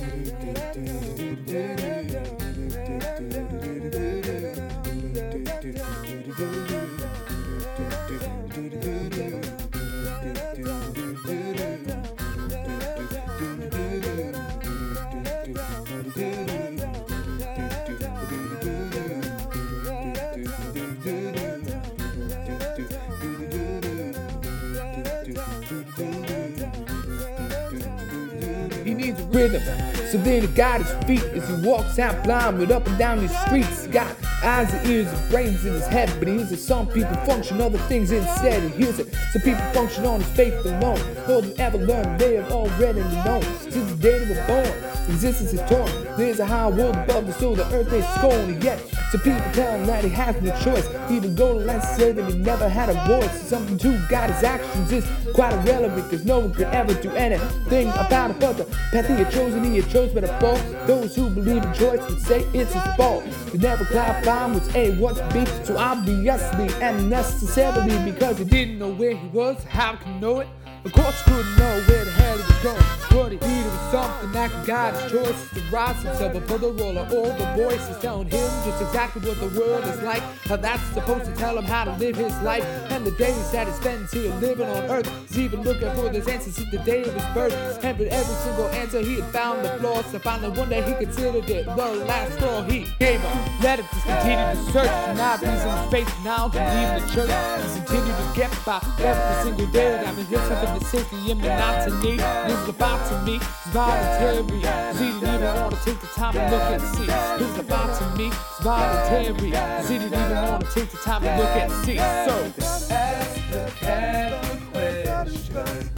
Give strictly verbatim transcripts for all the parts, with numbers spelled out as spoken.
He needs a rhythm, so then he got his feet as he walks out blind with up and down these streets. He got eyes and ears and brains in his head, but he hears that some people function other things instead. He hears it, some people function on his faith alone. All they ever learned, they have already known. Since the day they were born, existence is torn. There's a high world above the soul, the earth they scorn. And yet, some people tell him that he has no choice. Even go to lengths to say that he never had a voice. Something to guide his actions is quite irrelevant, cause no one could ever do anything about it. But the path he had chosen, he had chose by default. Those who believe in choice would say it's his fault. He never clarified what's A, what's B, so obviously and necessarily, because he didn't know where he was, how he could know it. Of course he couldn't know where the hell he was going. What he needed was something that could guide his choices, to rise himself above the roll of all the voices telling him just exactly what the world is like, how that's supposed to tell him how to live his life. And the days that he spends here living on earth, he's even looking for those answers since the day of his birth. And with every single answer he had found the flaws, so finally one day he considered it the last straw. He gave up, let him just continue to search. And now he's in his faith, now to leave the church. He's continued to get by every single day. I mean, here's something to safety and monotony. This is about to me, it's voluntary. Cause he didn't even want to take the time to look and see. This is about to me, it's voluntary. Cause he didn't even want to take the time to look and see. So, ask the cat a question.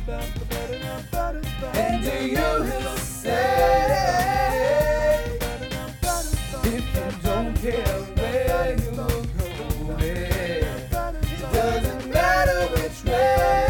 And do you say, if you don't care where you go, it doesn't matter which way.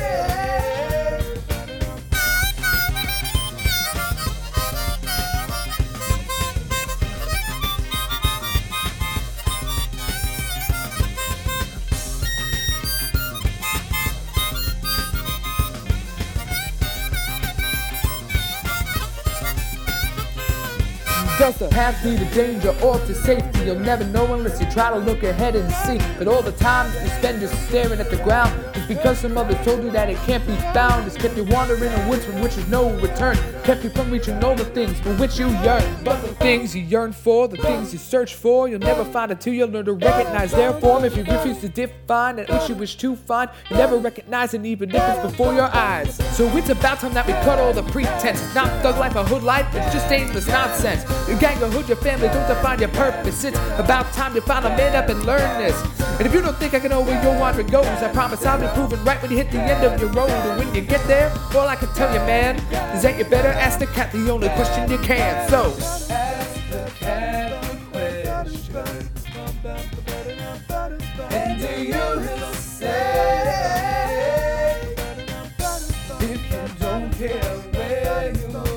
Does the path lead to danger or to safety? You'll never know unless you try to look ahead and see. But all the time you spend just staring at the ground is because some others told you that it can't be found. It's kept you wandering in woods from which is no return. Kept you from reaching all the things for which you yearn. But the things you yearn for, the things you search for, you'll never find until you learn to recognize their form. If you refuse to define that which you wish to find, you'll never recognize it even if it's before your eyes. So it's about time that we cut all the pretense. It's not thug life or hood life, it's just aimless nonsense. Your gang, your hood, your family don't define your purpose. It's about time to finally man up and learn this. And if you don't think I can know where your wandering goes, I promise I'll be proven right when you hit the end of your road. And when you get there, all I can tell you, man, is that you better ask the cat the only question you can. So, ask the cat a question. And do you say, if you don't care where you go,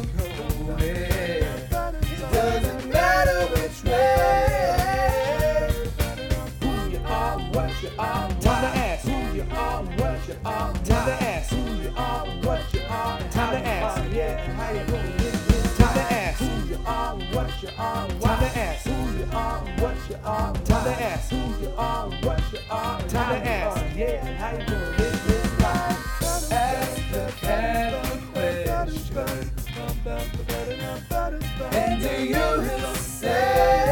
you are, time to ask who you are, what you are, time to ask who you are, what you are, time to ask, yeah, how you doing? Time to ask who you are, what you are, time to ask who you are, what you are, time to ask who you are, what you are, time to ask, yeah, how you doing? This is life. Ask the cat a question. And do you say?